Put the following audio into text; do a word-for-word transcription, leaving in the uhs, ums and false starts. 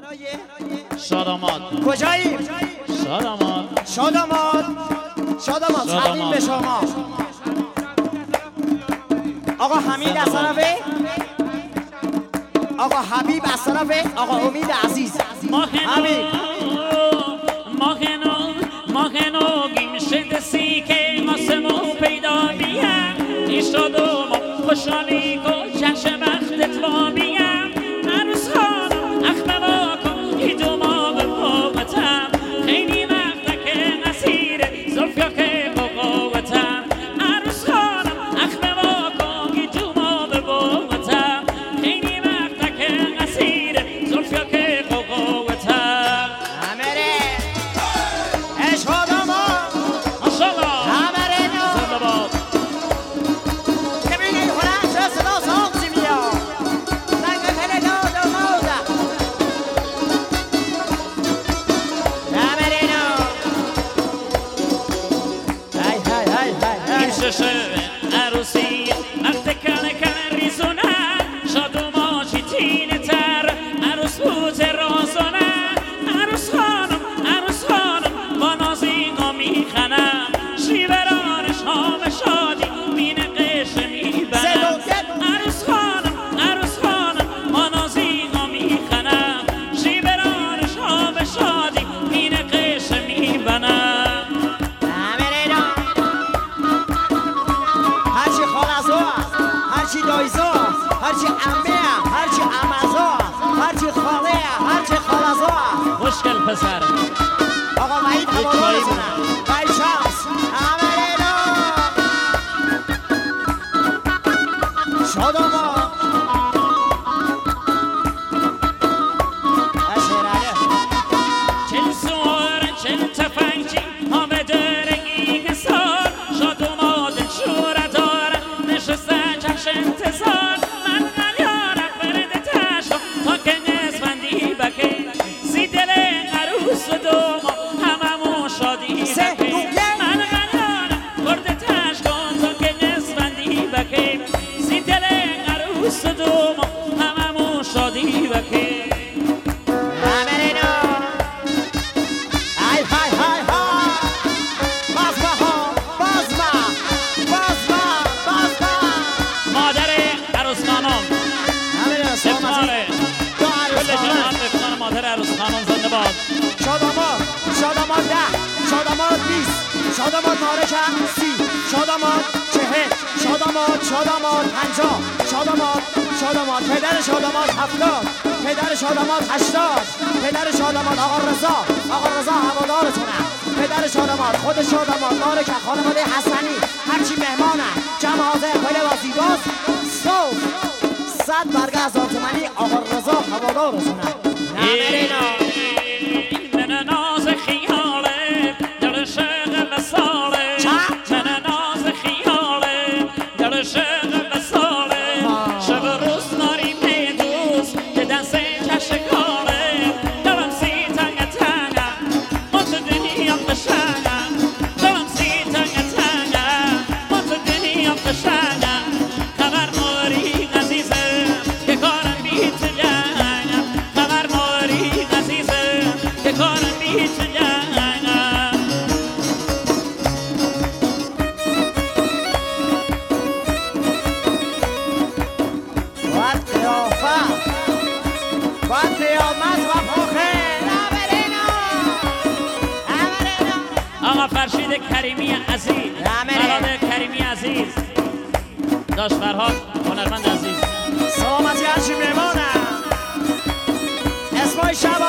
شاداماد. کجایی؟ شاداماد. شاداماد. شاداماد تقدیم به شما. آقا حمید از طرفه، آقا حبیب از طرفه آقا امید عزیز. حبیب ماهنو ماهنو گیمشد سی که ماسمو پیدا بیم ایشادو ما خوشحالی کو جشن وقتت با بیم عروس خانم اخمه با کن ایدو ما به قوتم خیلی وقته که نصیره زلفیا که قوتم عروس خانم اخمه با کن ایدو ما به قوتم خیلی وقته که نصیره زلفیا که قوتم همره شاداماد ماشاءالله همره نو زنده‌باد. ببینید هنر چه صدا سازی میاد زنگ تل داداماد همره نو های های های های این ششه عروسی وقت کنه کنه ریزونه شادوما چی تینه تر عروس بوت رازونه عروس خانم عروس خانم با نازیگا میخنم شیورانش هام شادی مین قشه میبنم عروس خانم عروس خانم با نازیگا میخنم شیورانش هام شادی مین قشه میبنم همره نو هرچی خالصو هست هرچی دایزو هست هرچی عمه هرچی عمزو هرچی خاله هرچی خالصو خوشگل پسر آقا وحید هوادارتونه وحید شمس همره نو شاداماد اشهراله چل سوار چل تفنگچی ها به درنگی حسار شادوما دل شوره دارم نشسته جشن انتظار من قلیارم برده تشم تا که نسبندی بکه سی دل عروس و دوما هممون شادی بکه من قلیارم برده تشم تا که نسبندی بکه سی دل عروس و دوما هممون شادی بکه همره نو های های های های بازما ها بازما بازما بازما مادر عروس خانم همره نو سلامتی افتخاره دو کل عروس جهان خانم افتخار مادر عروس خانم زنده باد. شاداماد شاداماد ده شاداماد بیست شاداماد نارکم سی شاداماد چهل شاداماد شاداماد پنجاه شاداماد شاداماد پدر شاداماد هفتاد پدر شاداماد هشتاد پدر شاداماد آقا رضا آقا رضا هوادارتونه پدر شاداماد خود شاداماد نارکم خانواده حسنی هرچی مهمانه جمع حاضر پله و زیباست صوف صد برگه هزار تومنی آقا رضا هوادارتونه نمره نو من ناز خیاله در شغل بساله من ناز خیاله در شغل بساله شب روز ناریم دوست که دست کشکاره دارم سی تنگ تنگم مت دنیا قشنگم دارم سی تنگ تنگم مت دنیا قشنگم خبر ماری عزیزم که کارم بی تو جنگم خبر ماری عزیزم که کارم بی تو جنگم باید قیافت باید قیامت و پاخه نمره نو نمره نو آقا فرشید کریمی عزیز نمره. فرهاد کریمی عزیز داشت فرهاد هنرمند عزیز سلامتی هرچی مهمانه اسمای شب